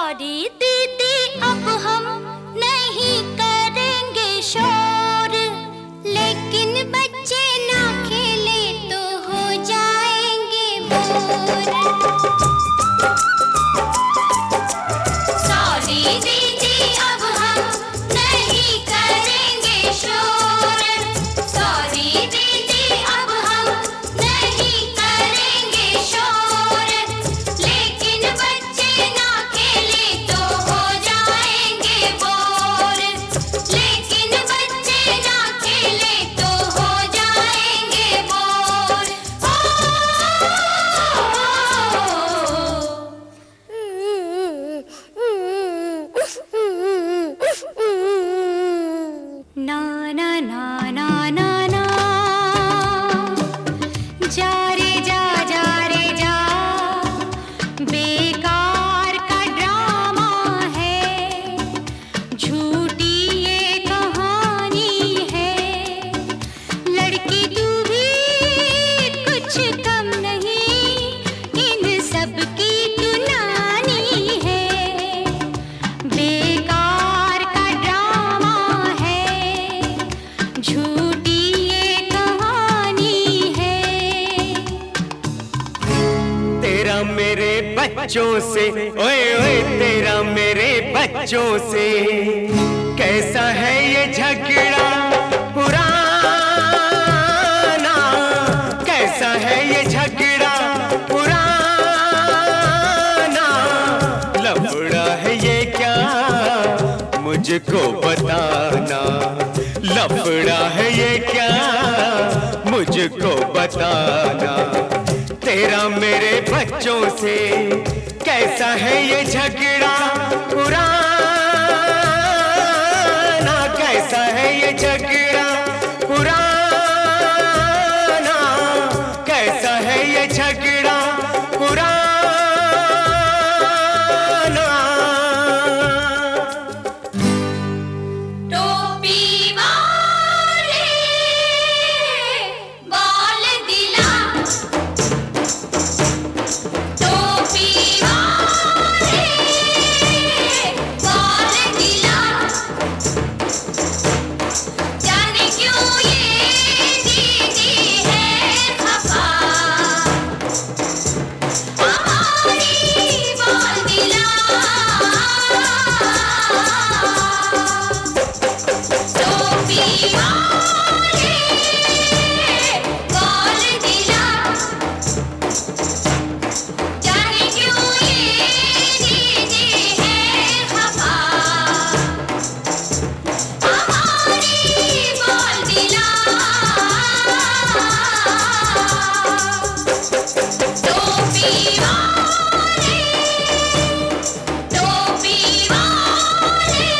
Sorry दीदी अब हम नहीं करेंगे शोर, लेकिन बच्चे ना खेले तो हो जाएंगे बोर। सॉरी दीदी अब हम नहीं करेंगे शोर, सॉरी दीदी अब हम नहीं करेंगे शोर, लेकिन बच्चे ना खेले तो हो जाएंगे बोर, लेकिन बच्चे ना खेले तो हो जाएंगे बोर। ना ना ना ना ना ना, जा रे जा जा रे जा, बेकार का ड्रामा है, झूठी ये कहानी है, लड़की तू भी कुछ कम नहीं, इन सब की तू नानी है, बेकार का ड्रामा है, झूठी ये कहानी है। तेरा मेरे बच्चों से, ओए ओए तेरा मेरे बच्चों से कैसा है ये झगड़ा पुराना, कैसा है ये झगड़ा पुराना, लफड़ा है ये क्या मुझको बताना, लफड़ा है ये क्या मुझको बताना। तेरा मेरे बच्चों से कैसा है ये झगड़ा पुराना, कैसा है ये झगड़ा पुराना, कैसा है ये झगड़ा पुराना। टोपी वाले बाल दिला, टोपी वाले बाल दिला, जाने क्यों ये दीदी है खफा, हमारी बाल दिला। टोपी वाले बाल दिला, जाने क्यों ये दीदी है खफा, हमारी बाल दिला। टोपी वाले, टोपी वाले,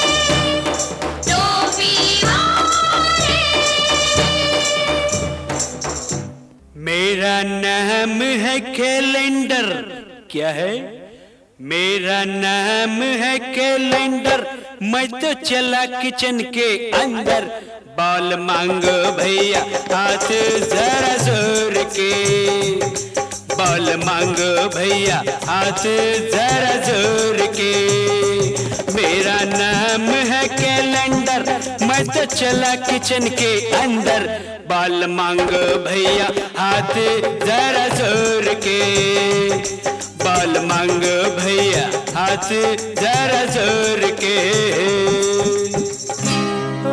टोपी वाले। मेरा नाम है कैलेंडर, क्या है? मेरा नाम है कैलेंडर, मैं तो चला किचन के अंदर, बाल मांगो भैया हाथ जरा जोर के, बाल मांगो भैया हाथ जरा जोर के। मेरा नाम है कैलेंडर, मैं तो चला किचन के अंदर, बाल मांगो भैया हाथ जरा जोर के, बाल मांगो भैया हाथ जरा जोर के। ओ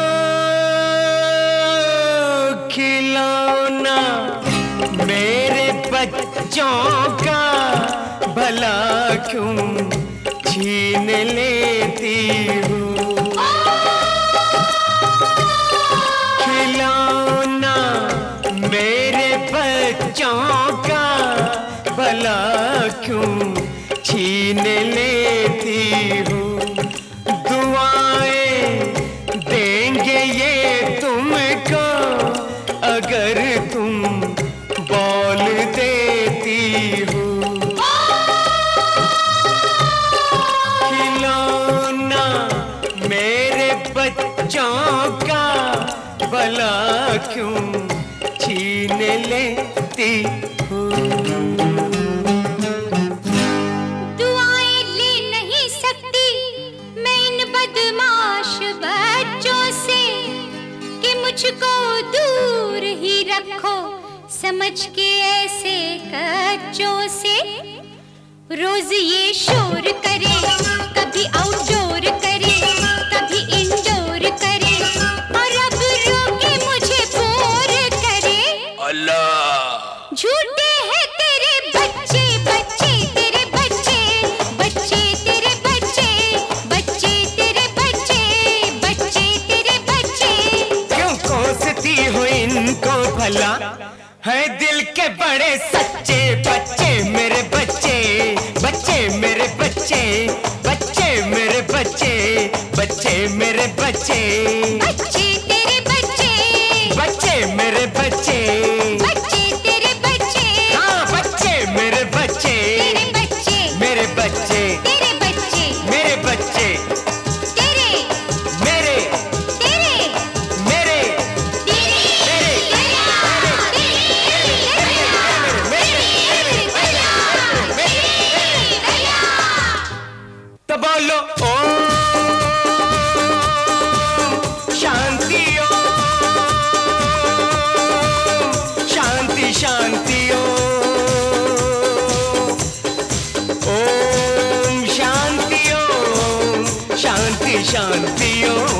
खिलौना मेरे बच्चों का भला क्यों छीन लेती हूँ, खिलौना मेरे बच्चों का भला क्यों छीन लेती हूँ, दुआएं देंगे ये तुमको अगर तुम बोल देती हो, खिलौना मेरे बच्चों का भला क्यों छीन लेती हो। दुआएं लेने मुझको दूर ही रखो समझ के ऐसे कच्चों से। रोज ये शोर करे, कभी आउटडोर करे, कभी इंडोर करे, और अब रोके मुझे बोर करे। अल्लाह झूठे हैं तेरे बच्चे, बच्चे तेरे बच्चे, बच्चे तेरे बच्चे, बच्चे तेरे बच्चे, बच्चे तेरे बच्चे। क्यों कोसती हो इनको भला, है दिल के बड़े सच्चे बच्चे मेरे बच्चे, बच्चे मेरे बच्चे, बच्चे मेरे बच्चे, बच्चे मेरे बच्चे, बच्चे तेरे बच्चे, बच्चे मेरे बच्चे, बच्चे तेरे बच्चे, हाँ बच्चे मेरे बच्चे, तेरे बच्चे, मेरे बच्चे, तेरे बच्चे, मेरे बच्चे, तेरे, मेरे, तेरे, मेरे, तो बोलो ओम शांति, ओम शांति, शांति ओम शांति, ओम शांति, शांति ओम।